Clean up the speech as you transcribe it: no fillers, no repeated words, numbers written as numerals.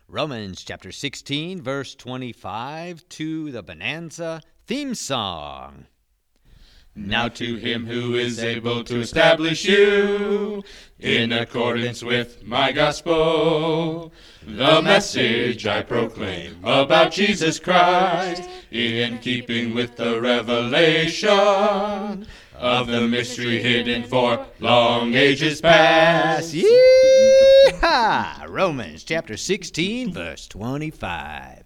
Romans chapter 16, verse 25 to the Bonanza theme song. Now to him who is able to establish you in accordance with my gospel, the message I proclaim about Jesus Christ, in keeping with the revelation of the mystery hidden for long ages past. Yeehaw! Romans chapter 16, verse 25.